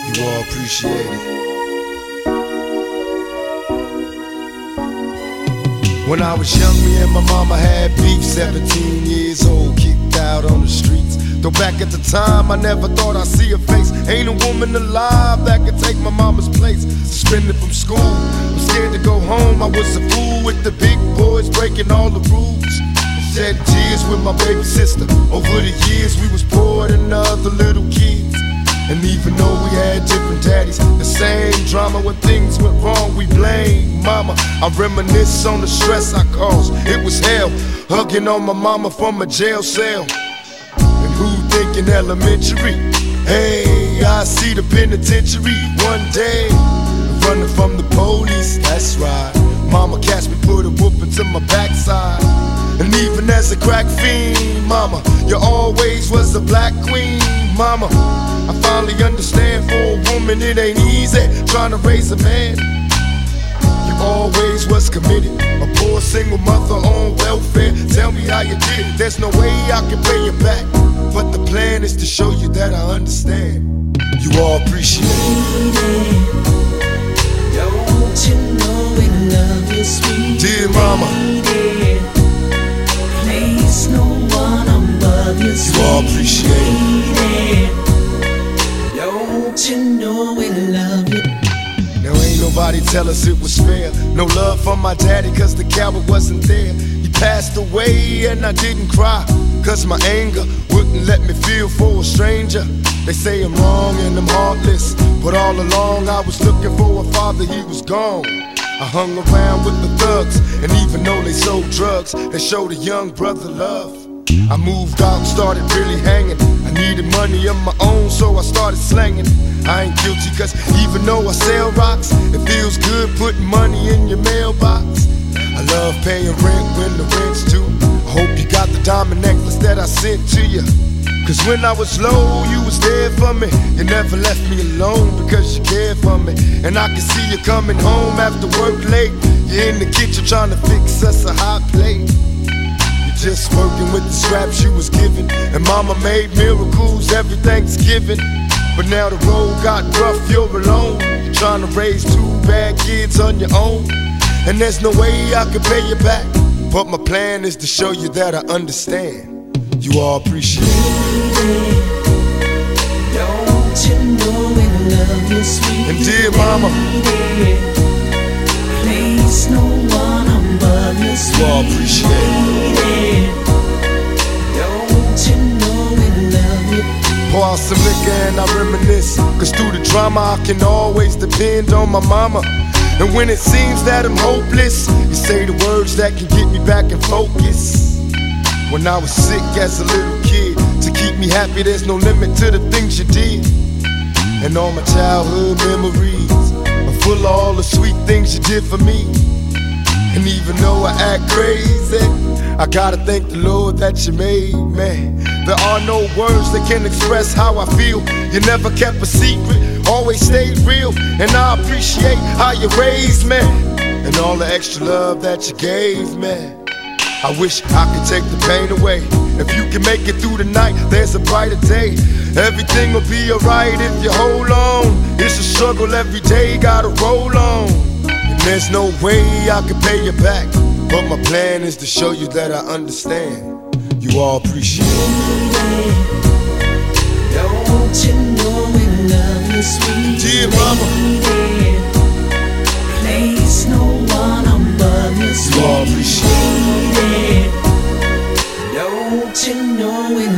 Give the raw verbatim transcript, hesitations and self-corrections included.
You all appreciate it. When I was young, me and my mama had beef. Seventeen years old, kicked out on the streets. Though back at the time, I never thought I'd see her face. Ain't a woman alive that could take my mama's place. Suspended from school, I'm scared to go home. I was a fool with the big boys, breaking all the rules. Shed tears with my baby sister. Over the years, we was poor than other little kids. And even though we had different daddies, the same drama when things went wrong, we blame mama. I reminisce on the stress I caused. It was hell, hugging on my mama from a jail cell. And who thinking elementary? Hey, I see the penitentiary one day. Running from the police, that's right. Mama catch me, put a whooping to my backside. And even as a crack fiend, mama, you always was a black queen, mama. I finally understand, for a woman it ain't easy trying to raise a man. You always was committed, a poor single mother on welfare. Tell me how you did it, there's no way I can pay you back. But the plan is to show you that I understand. You all appreciate it. Don't you know we love you, sweet dear mama. Place no one above you, sweet you all appreciate it. Don't you know we love you? Now ain't nobody tell us it was fair. No love from my daddy cause the coward wasn't there. He passed away and I didn't cry, cause my anger wouldn't let me feel for a stranger. They say I'm wrong and I'm heartless, but all along I was looking for a father, he was gone. I hung around with the thugs, and even though they sold drugs, they showed a young brother love. I moved out and started really hanging. I needed money of my own, so I started slanging. I ain't guilty cause even though I sell rocks, it feels good putting money in your mailbox. I love paying rent when the rent's due. I hope you got the diamond necklace that I sent to you. Cause when I was low, you was there for me. You never left me alone because you cared for me. And I can see you coming home after work late. You're in the kitchen trying to fix us a hot plate. You're just working with the scraps you was given. And mama made miracles every Thanksgiving. But now the road got rough, you're alone. You're trying to raise two bad kids on your own. And there's no way I can pay you back. But my plan is to show you that I understand. You all appreciate it. Don't you know we love you, sweet and dear mama. Place no one above you, sweet you all appreciate it. Don't you know we love you? Pour out some liquor and I reminisce, cause through the drama I can always depend on my mama. And when it seems that I'm hopeless, you say the words that can get me back in focus. When I was sick as a little kid, to keep me happy there's no limit to the things you did. And all my childhood memories are full of all the sweet things you did for me. And even though I act crazy, I gotta thank the Lord that you made me. There are no words that can express how I feel. You never kept a secret, always stayed real. And I appreciate how you raised me, and all the extra love that you gave me. I wish I could take the pain away. If you can make it through the night, there's a brighter day. Everything will be alright if you hold on. It's a struggle every day, gotta roll on. And there's no way I can pay you back, but my plan is to show you that I understand. You all appreciate it. Don't you know we love you, sweet dear mama. Place no one above you, sweet you all appreciate it. Don't you know we